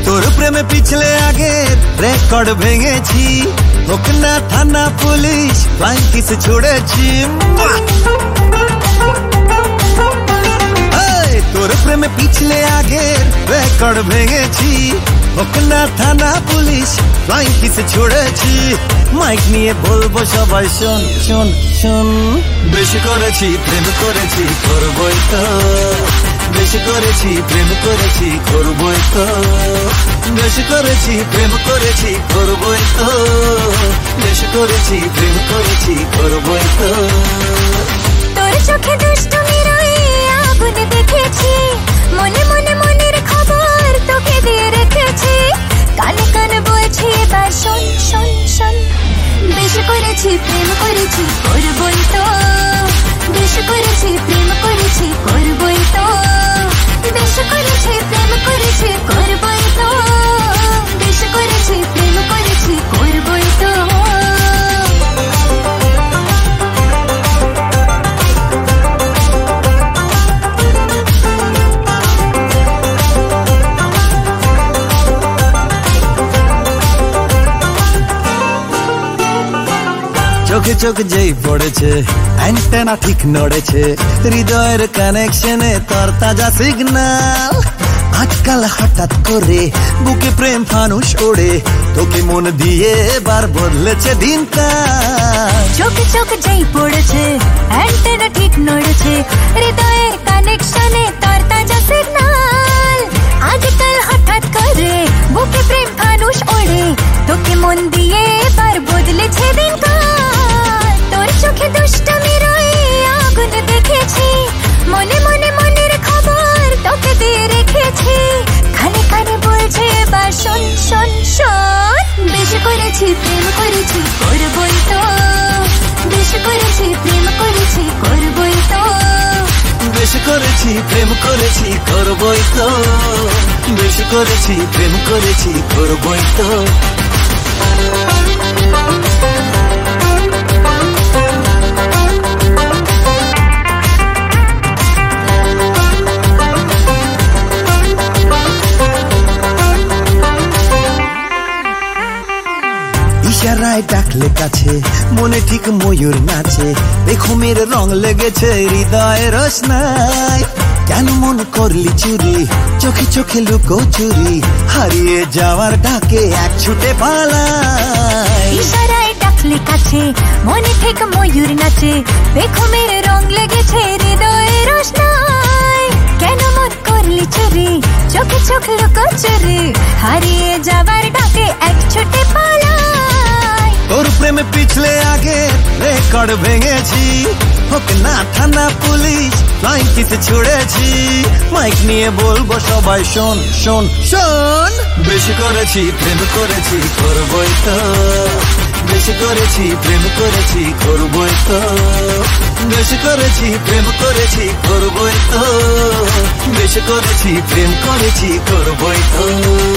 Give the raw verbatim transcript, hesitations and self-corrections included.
তোর প্রেমে পিছলে আগের রেকর্ড ভেঙেছি, হোক না থানা পুলিশ ফ্লাইং কিস ছুড়েছি। তোর প্রেমে পিছলে আগের রেকর্ড ভেঙেছি, হোক না থানা পুলিশ ফ্লাইং কিস ছুড়েছি। মাইক নিয়ে বলবো সবাই শোন শোন শোন, বেশি করেছি প্রেম করেছি করবই তো, বেশি করেছি প্রেম করেছি করবই তো, বেশি করেছি প্রেম করেছি করবই তো, বেশি করেছি প্রেম করেছি করবই তো। তোর চোখে দুষ্টুমির ওই আগুন দেখেছি, মনে মনে মনের খবর তোকে দিয়ে রেখেছি। কানে কানে বলছি এবার শোন শোন শোন, বেশি করেছি প্রেম করেছি করবই তো, বেশি করেছি প্রেম করেছি করবই তো, বেশি করেছি প্রেম করেছি করবই তো, বেশি করেছি প্রেম করেছি করবই তো। চোখে চোখ যেই পড়েছে অ্যান্টেনা ঠিক নড়েছে, হৃদয়ের কানেকশনে তোর তাজা সিগন্যাল। আজকাল হঠাৎ করে বুকে প্রেম ফানুষ ওড়ে, তোকে মন দিয়ে এবার বদলেছে দিনকাল। চোখে চোখ যেই পড়েছে অ্যান্টেনা ঠিক নড়েছে, হৃদয়ের কানেকশনে তোর তাজা সিগন্যাল। আজকাল হঠাৎ করে বুকে প্রেম ফানুষ ওড়ে, তোকে মন দিয়ে এবার বদলেছে দিনকাল। তোর চোখে দুষ্টুমির ওই আগুন দেখেছি, মনে মনে মনের খবর তোকে দিয়ে রেখেছি। কানে কানে বলছে এবার শোন শোন শোন, বেশি করেছি প্রেম করেছি করবই তো, বেশি করেছি প্রেম করেছি করবই তো, বেশি করেছি প্রেম করেছি করবই তো, বেশি করেছি প্রেম করেছি করবই তো। ইশারায় ডাকলে কাছে, মনে ঠিক ময়ূর নাচে, বেখুমের রং লেগেছে হৃদয়ের রোশনাই। কেন মন করলি চুরি, চোখে চোখে লুকো চুরি, হারিয়ে যাওয়ার ডাকে এক ছুটে পালাই। ইশারায় ডাকলে কাছে, মনে ঠিক ময়ূর নাচে, বেখুমের রং লেগেছে হৃদয়ের রোশনাই। কেন মন করলি চুরি, চোখে চোখ লুকো চুরি, হারিয়ে যাওয়ার ডাকে এক ছুটে পালাই। তোর প্রেমে পিছলে আগে রেকর্ড ভেঙেছি, হোক না থানা পুলিশ ফ্লাইং কিস ছুড়েছি। মাইক নিয়ে বলবো সবাই শোন শোন শোন, বেশি করেছি প্রেম করেছি করবই তো, বেশি করেছি প্রেম করেছি করবই তো, বেশি করেছি প্রেম করেছি করবই তো, বেশি করেছি প্রেম করেছি করবই তো।